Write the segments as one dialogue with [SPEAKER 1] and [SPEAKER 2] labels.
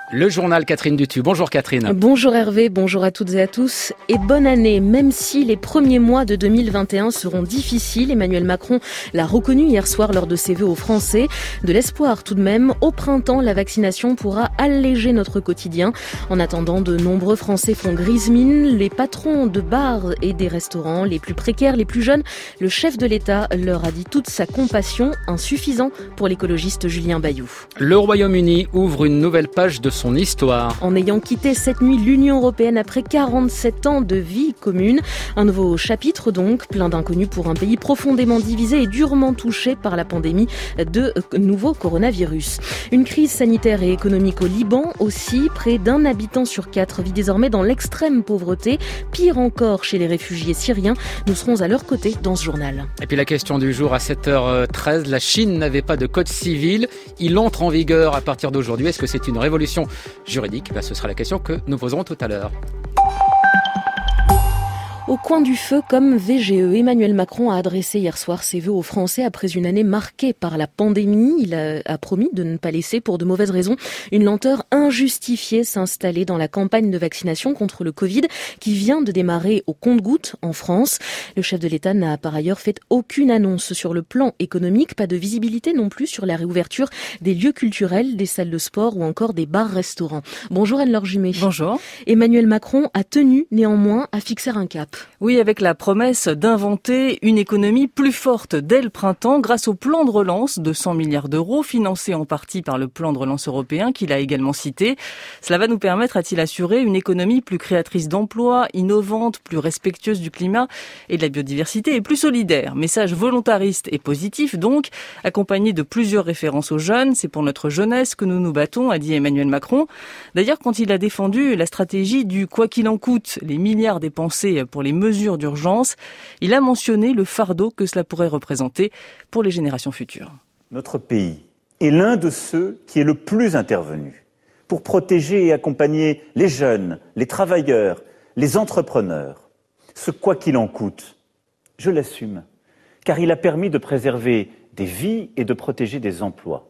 [SPEAKER 1] Le journal Catherine Dutu. Bonjour Catherine.
[SPEAKER 2] Bonjour Hervé, bonjour à toutes et à tous et bonne année. Même si les premiers mois de 2021 seront difficiles, Emmanuel Macron l'a reconnu hier soir lors de ses vœux aux Français. De l'espoir tout de même, au printemps, la vaccination pourra alléger notre quotidien. En attendant, de nombreux Français font grise mine. Les patrons de bars et des restaurants, les plus précaires, les plus jeunes, le chef de l'État leur a dit toute sa compassion, insuffisant pour l'écologiste Julien Bayou.
[SPEAKER 1] Le Royaume-Uni ouvre une nouvelle page de son histoire.
[SPEAKER 2] En ayant quitté cette nuit l'Union européenne après 47 ans de vie commune. Un nouveau chapitre donc, plein d'inconnus pour un pays profondément divisé et durement touché par la pandémie de nouveau coronavirus. Une crise sanitaire et économique au Liban aussi. Près d'un habitant sur 4 vit désormais dans l'extrême pauvreté. Pire encore chez les réfugiés syriens. Nous serons à leur côté dans ce journal.
[SPEAKER 1] Et puis la question du jour à 7h13. La Chine n'avait pas de code civil. Il entre en vigueur à partir d'aujourd'hui. Est-ce que c'est une révolution juridique? Ce sera la question que nous poserons tout à l'heure.
[SPEAKER 2] Au coin du feu comme VGE, Emmanuel Macron a adressé hier soir ses vœux aux Français après une année marquée par la pandémie. Il a promis de ne pas laisser, pour de mauvaises raisons, une lenteur injustifiée s'installer dans la campagne de vaccination contre le Covid qui vient de démarrer au compte-gouttes en France. Le chef de l'État n'a par ailleurs fait aucune annonce sur le plan économique, pas de visibilité non plus sur la réouverture des lieux culturels, des salles de sport ou encore des bars-restaurants. Bonjour Anne-Laure Jumet.
[SPEAKER 3] Bonjour.
[SPEAKER 2] Emmanuel Macron a tenu néanmoins à fixer un cap.
[SPEAKER 3] Oui, avec la promesse d'inventer une économie plus forte dès le printemps grâce au plan de relance de 100 milliards d'euros financé en partie par le plan de relance européen qu'il a également cité. Cela va nous permettre, a-t-il assuré, une économie plus créatrice d'emplois, innovante, plus respectueuse du climat et de la biodiversité et plus solidaire. Message volontariste et positif donc, accompagné de plusieurs références aux jeunes. C'est pour notre jeunesse que nous nous battons, a dit Emmanuel Macron. D'ailleurs, quand il a défendu la stratégie du quoi qu'il en coûte, les milliards dépensés pour les mesures d'urgence, il a mentionné le fardeau que cela pourrait représenter pour les générations futures.
[SPEAKER 4] Notre pays est l'un de ceux qui est le plus intervenu pour protéger et accompagner les jeunes, les travailleurs, les entrepreneurs. Ce quoi qu'il en coûte, je l'assume, car il a permis de préserver des vies et de protéger des emplois.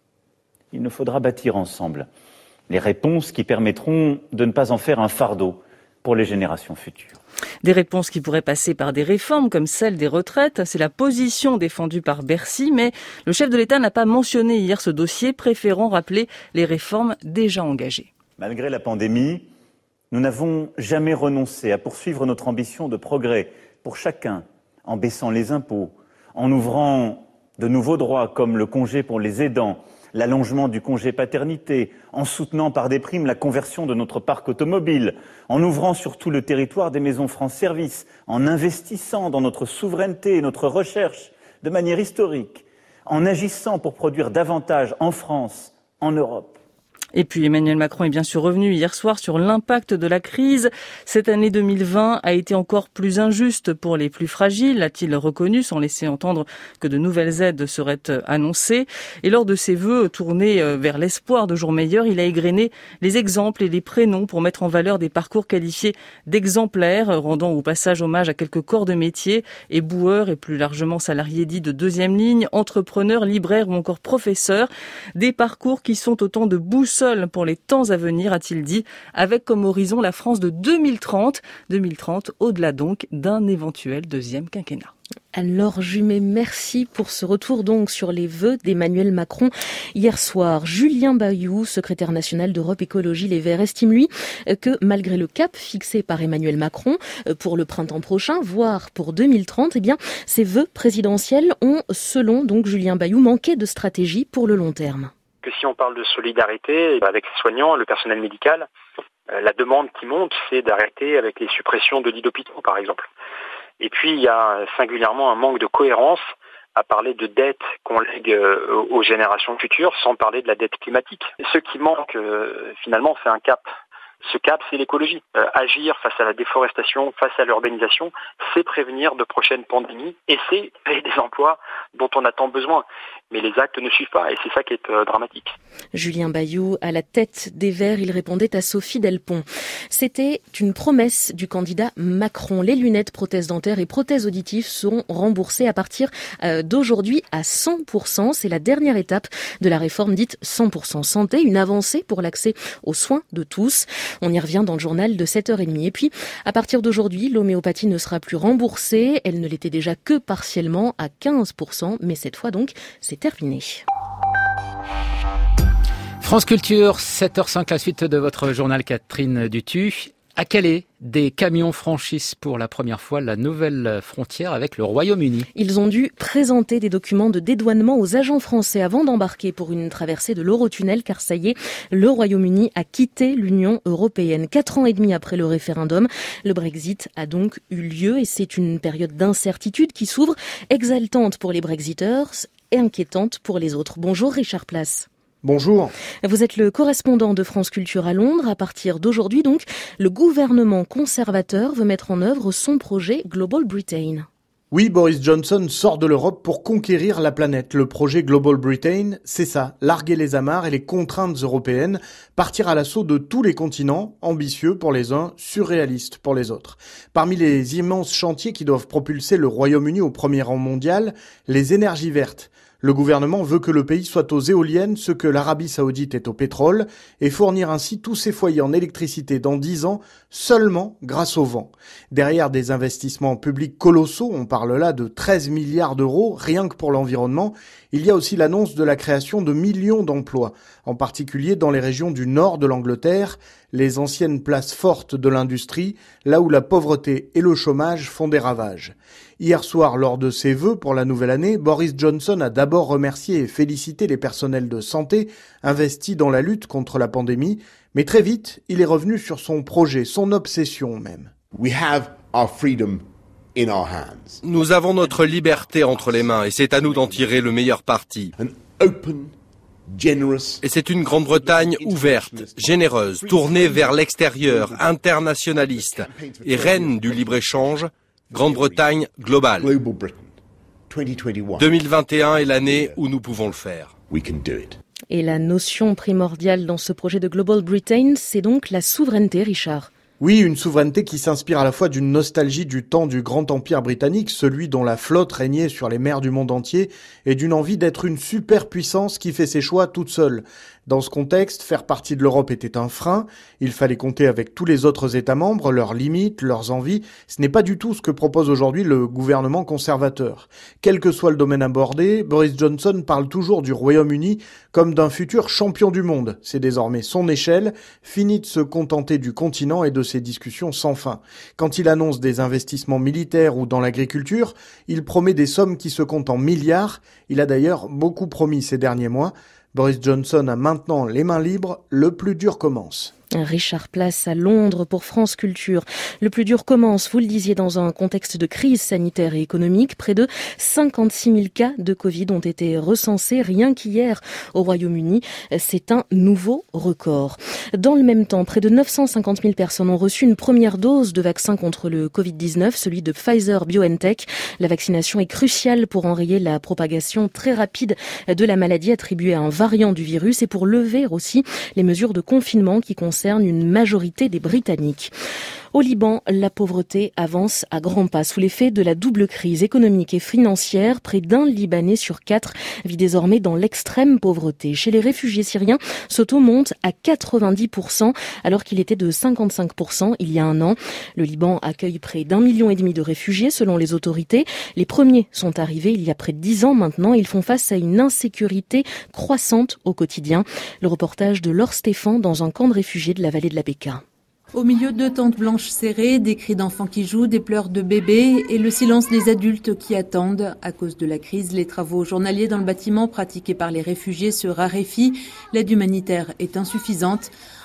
[SPEAKER 4] Il nous faudra bâtir ensemble les réponses qui permettront de ne pas en faire un fardeau pour les générations futures.
[SPEAKER 3] Des réponses qui pourraient passer par des réformes comme celle des retraites. C'est la position défendue par Bercy, mais le chef de l'État n'a pas mentionné hier ce dossier, préférant rappeler les réformes déjà engagées.
[SPEAKER 4] Malgré la pandémie, nous n'avons jamais renoncé à poursuivre notre ambition de progrès pour chacun, en baissant les impôts, en ouvrant de nouveaux droits comme le congé pour les aidants, l'allongement du congé paternité, en soutenant par des primes la conversion de notre parc automobile, en ouvrant sur tout le territoire des maisons France Service, en investissant dans notre souveraineté et notre recherche de manière historique, en agissant pour produire davantage en France, en Europe.
[SPEAKER 3] Et puis Emmanuel Macron est bien sûr revenu hier soir sur l'impact de la crise. Cette année 2020 a été encore plus injuste pour les plus fragiles, a-t-il reconnu, sans laisser entendre que de nouvelles aides seraient annoncées. Et lors de ses vœux tournés vers l'espoir de jours meilleurs, il a égrené les exemples et les prénoms pour mettre en valeur des parcours qualifiés d'exemplaires, rendant au passage hommage à quelques corps de métier, éboueurs et plus largement salariés dits de deuxième ligne, entrepreneurs, libraires ou encore professeurs. Des parcours qui sont autant de boussoles pour les temps à venir, a-t-il dit, avec comme horizon la France de 2030. 2030, au-delà donc d'un éventuel deuxième quinquennat.
[SPEAKER 2] Anne-Laure Jumet, merci pour ce retour donc sur les vœux d'Emmanuel Macron hier soir. Julien Bayou, secrétaire national d'Europe Écologie Les Verts, estime lui que malgré le cap fixé par Emmanuel Macron pour le printemps prochain, voire pour 2030, eh bien, ces vœux présidentiels ont, selon donc Julien Bayou, manqué de stratégie pour le long terme.
[SPEAKER 5] Que si on parle de solidarité avec les soignants, le personnel médical, la demande qui monte, c'est d'arrêter avec les suppressions de lits d'hôpitaux, par exemple. Et puis, il y a singulièrement un manque de cohérence à parler de dette qu'on lègue aux générations futures sans parler de la dette climatique. Et ce qui manque, finalement, c'est un cap. Ce cap, c'est l'écologie. Agir face à la déforestation, face à l'urbanisation, c'est prévenir de prochaines pandémies et c'est créer des emplois dont on a tant besoin. Mais les actes ne suivent pas et c'est ça qui est dramatique.
[SPEAKER 2] Julien Bayou, à la tête des Verts, il répondait à Sophie Delpont. C'était une promesse du candidat Macron. Les lunettes, prothèses dentaires et prothèses auditives seront remboursées à partir d'aujourd'hui à 100%. C'est la dernière étape de la réforme dite 100% santé, une avancée pour l'accès aux soins de tous. On y revient dans le journal de 7h30. Et puis, à partir d'aujourd'hui, l'homéopathie ne sera plus remboursée. Elle ne l'était déjà que partiellement à 15%, mais cette fois donc, c'est terminé.
[SPEAKER 1] France Culture, 7h05, la suite de votre journal Catherine Dutu. À Calais, des camions franchissent pour la première fois la nouvelle frontière avec le Royaume-Uni.
[SPEAKER 2] Ils ont dû présenter des documents de dédouanement aux agents français avant d'embarquer pour une traversée de l'Eurotunnel, car ça y est, le Royaume-Uni a quitté l'Union européenne. 4 ans et demi après le référendum, le Brexit a donc eu lieu et c'est une période d'incertitude qui s'ouvre, exaltante pour les Brexiteurs et inquiétante pour les autres. Bonjour Richard Place.
[SPEAKER 6] Bonjour.
[SPEAKER 2] Vous êtes le correspondant de France Culture à Londres. À partir d'aujourd'hui, donc, le gouvernement conservateur veut mettre en œuvre son projet Global Britain.
[SPEAKER 6] Oui, Boris Johnson sort de l'Europe pour conquérir la planète. Le projet Global Britain, c'est ça, larguer les amarres et les contraintes européennes, partir à l'assaut de tous les continents, ambitieux pour les uns, surréaliste pour les autres. Parmi les immenses chantiers qui doivent propulser le Royaume-Uni au premier rang mondial, les énergies vertes. Le gouvernement veut que le pays soit aux éoliennes ce que l'Arabie Saoudite est au pétrole et fournir ainsi tous ses foyers en électricité dans 10 ans seulement grâce au vent. Derrière des investissements publics colossaux, on parle là de 13 milliards d'euros rien que pour l'environnement, il y a aussi l'annonce de la création de millions d'emplois, en particulier dans les régions du nord de l'Angleterre, les anciennes places fortes de l'industrie, là où la pauvreté et le chômage font des ravages. Hier soir, lors de ses vœux pour la nouvelle année, Boris Johnson a d'abord remercié et félicité les personnels de santé investis dans la lutte contre la pandémie, mais très vite, il est revenu sur son projet, son obsession même.
[SPEAKER 7] We have our freedom in our hands.
[SPEAKER 8] Nous avons notre liberté entre les mains et c'est à nous d'en tirer le meilleur parti.
[SPEAKER 7] An open, generous.
[SPEAKER 8] Et c'est une Grande-Bretagne ouverte, généreuse, tournée vers l'extérieur, internationaliste et reine du libre-échange, Grande-Bretagne globale. 2021 est l'année où nous pouvons le faire.
[SPEAKER 7] We can do it.
[SPEAKER 2] Et la notion primordiale dans ce projet de Global Britain, c'est donc la souveraineté, Richard.
[SPEAKER 6] Oui, une souveraineté qui s'inspire à la fois d'une nostalgie du temps du grand empire britannique, celui dont la flotte régnait sur les mers du monde entier, et d'une envie d'être une superpuissance qui fait ses choix toute seule. Dans ce contexte, faire partie de l'Europe était un frein. Il fallait compter avec tous les autres États membres, leurs limites, leurs envies. Ce n'est pas du tout ce que propose aujourd'hui le gouvernement conservateur. Quel que soit le domaine abordé, Boris Johnson parle toujours du Royaume-Uni comme d'un futur champion du monde. C'est désormais son échelle. Fini de se contenter du continent et de ses discussions sans fin. Quand il annonce des investissements militaires ou dans l'agriculture, il promet des sommes qui se comptent en milliards. Il a d'ailleurs beaucoup promis ces derniers mois. Boris Johnson a maintenant les mains libres, le plus dur commence.
[SPEAKER 2] Richard Place à Londres pour France Culture. Le plus dur commence, vous le disiez, dans un contexte de crise sanitaire et économique. Près de 56 000 cas de Covid ont été recensés rien qu'hier au Royaume-Uni. C'est un nouveau record. Dans le même temps, près de 950 000 personnes ont reçu une première dose de vaccin contre le Covid-19, celui de Pfizer-BioNTech. La vaccination est cruciale pour enrayer la propagation très rapide de la maladie attribuée à un variant du virus et pour lever aussi les mesures de confinement qui concernent une majorité des Britanniques. Au Liban, la pauvreté avance à grands pas. Sous l'effet de la double crise économique et financière, près d'un Libanais sur 4 vit désormais dans l'extrême pauvreté. Chez les réfugiés syriens, ce taux monte à 90%, alors qu'il était de 55% il y a un an. Le Liban accueille près d'1,5 million de réfugiés, selon les autorités. Les premiers sont arrivés il y a près de 10 ans maintenant. Ils font face à une insécurité croissante au quotidien. Le reportage de Laure Stéphane dans un camp de réfugiés de la vallée de la Bekaa.
[SPEAKER 9] Au milieu de tentes blanches serrées, des cris d'enfants qui jouent, des pleurs de bébés et le silence des adultes qui attendent. À cause de la crise, les travaux journaliers dans le bâtiment pratiqués par les réfugiés se raréfient. L'aide humanitaire est insuffisante.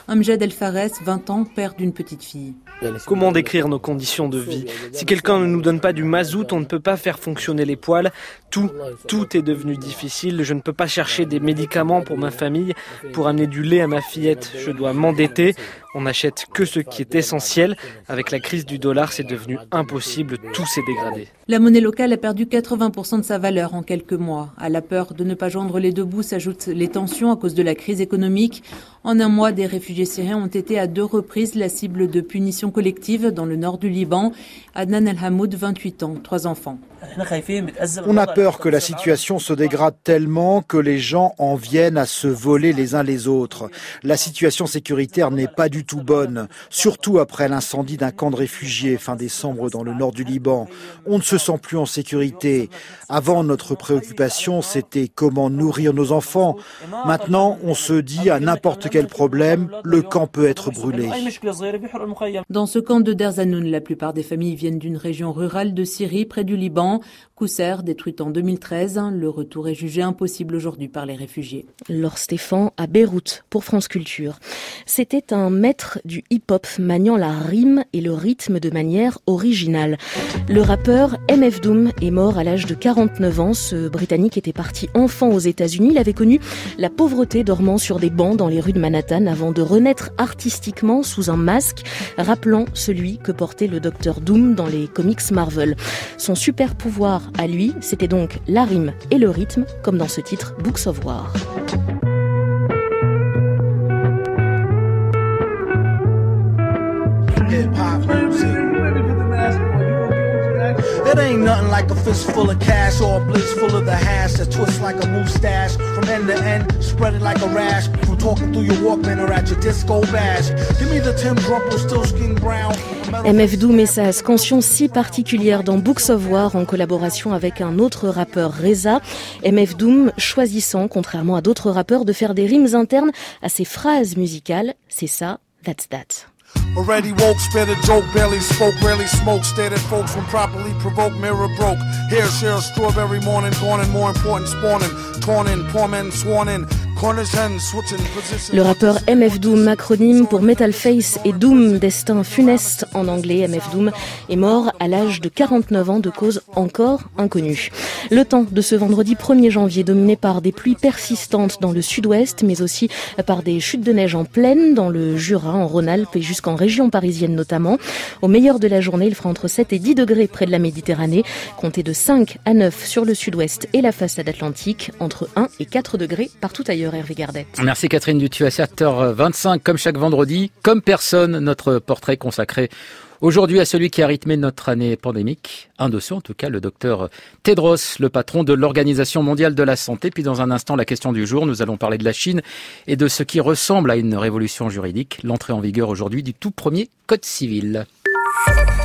[SPEAKER 9] Amjad El Fares, 20 ans, père d'une petite fille.
[SPEAKER 10] Comment décrire nos conditions de vie ? Si quelqu'un ne nous donne pas du mazout, on ne peut pas faire fonctionner les poêles. Tout est devenu difficile. Je ne peux pas chercher des médicaments pour ma famille, pour amener du lait à ma fillette. Je dois m'endetter. On n'achète que ce qui est essentiel. Avec la crise du dollar, c'est devenu impossible. Tout s'est dégradé.
[SPEAKER 9] La monnaie locale a perdu 80% de sa valeur en quelques mois. À la peur de ne pas joindre les deux bouts s'ajoutent les tensions à cause de la crise économique. En un mois, des réfugiés syriens ont été à 2 reprises la cible de punitions collectives dans le nord du Liban. Adnan El Hamoud, 28 ans, 3 enfants.
[SPEAKER 11] On a peur que la situation se dégrade tellement que les gens en viennent à se voler les uns les autres. La situation sécuritaire n'est pas du tout bonne, surtout après l'incendie d'un camp de réfugiés fin décembre dans le nord du Liban. On ne se sent plus en sécurité. Avant, notre préoccupation, c'était comment nourrir nos enfants. Maintenant, on se dit à n'importe quel problème, le camp peut être brûlé.
[SPEAKER 9] Dans ce camp de Deir Zanoun, la plupart des familles viennent d'une région rurale de Syrie, près du Liban. Kousser, détruite en 2013, le retour est jugé impossible aujourd'hui par les réfugiés.
[SPEAKER 2] Laure Stéphan à Beyrouth pour France Culture. C'était un maître du hip-hop maniant la rime et le rythme de manière originale. Le rappeur MF Doom est mort à l'âge de 49 ans. Ce Britannique était parti enfant aux États-Unis. Il avait connu la pauvreté dormant sur des bancs dans les rues de Manhattan avant de renaître artistiquement sous un masque, rappelant celui que portait le Dr Doom dans les comics Marvel. Son super pouvoir à lui, c'était donc la rime et le rythme, comme dans ce titre Books of War.
[SPEAKER 12] It ain't nothing like a fist full of cash or a blitz full of the hash that twists like a moustache from end to end, spread it like a rash from talking through your Walkman or at your disco bash. Give me the Tim Rumpelstiltskin brown.
[SPEAKER 2] MF Doom met sa scansion si particulière dans Books of War en collaboration avec un autre rappeur, Reza. MF Doom choisissant, contrairement à d'autres rappeurs, de faire des rimes internes à ses phrases musicales. C'est ça, that's that.
[SPEAKER 12] Already woke, spit a joke, barely spoke, rarely smoked, stared at folks when properly provoked, mirror broke. Hair share, strawberry morning, born and more important, spawning, torn in, poor men sworn in.
[SPEAKER 2] Le rappeur MF Doom, acronyme pour Metal Face et Doom, destin funeste en anglais. MF Doom est mort à l'âge de 49 ans de cause encore inconnue. Le temps de ce vendredi 1er janvier dominé par des pluies persistantes dans le sud-ouest, mais aussi par des chutes de neige en plaine dans le Jura, en Rhône-Alpes et jusqu'en région parisienne notamment. Au meilleur de la journée, il fera entre 7 et 10 degrés près de la Méditerranée, comptez de 5 à 9 sur le sud-ouest et la façade atlantique, entre 1 et 4 degrés partout ailleurs. Hervé Gardette.
[SPEAKER 1] Merci Catherine Dutu à 7h25, comme chaque vendredi, comme personne, notre portrait consacré aujourd'hui à celui qui a rythmé notre année pandémique. Un dossier en tout cas, le docteur Tedros, le patron de l'Organisation mondiale de la santé. Puis dans un instant, la question du jour, nous allons parler de la Chine et de ce qui ressemble à une révolution juridique, l'entrée en vigueur aujourd'hui du tout premier Code civil.